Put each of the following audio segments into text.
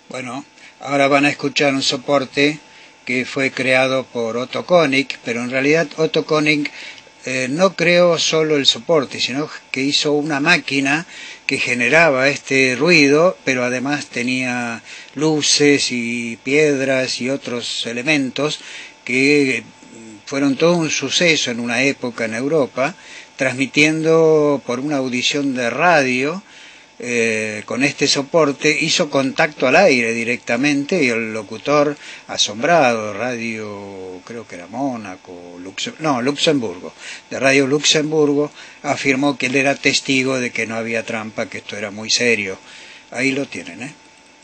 Bueno, ahora van a escuchar un soporte que fue creado por Otto Konig, pero en realidad Otto Konig no creó solo el soporte, sino que hizo una máquina que generaba este ruido, pero además tenía luces y piedras y otros elementos que fueron todo un suceso en una época en Europa, transmitiendo por una audición de radio. Con este soporte hizo contacto al aire directamente y el locutor, asombrado, radio, creo que era Mónaco, Luxemburgo, de Radio Luxemburgo, afirmó que él era testigo de que no había trampa, que esto era muy serio. Ahí lo tienen, ¿eh?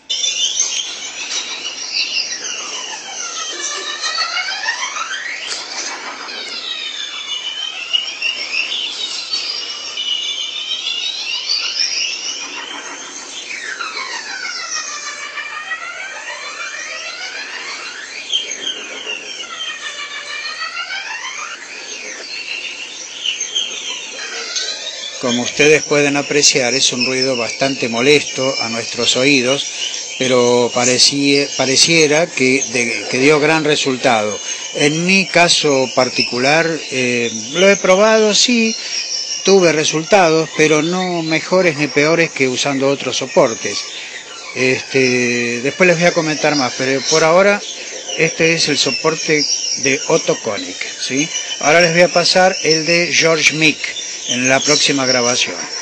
Como ustedes pueden apreciar, es un ruido bastante molesto a nuestros oídos, pero pareciera que dio gran resultado. En mi caso particular, lo he probado, sí, tuve resultados, pero no mejores ni peores que usando otros soportes. Después les voy a comentar más, pero por ahora este es el soporte de Otto Konig, ¿sí? Ahora les voy a pasar el de George Mick en la próxima grabación.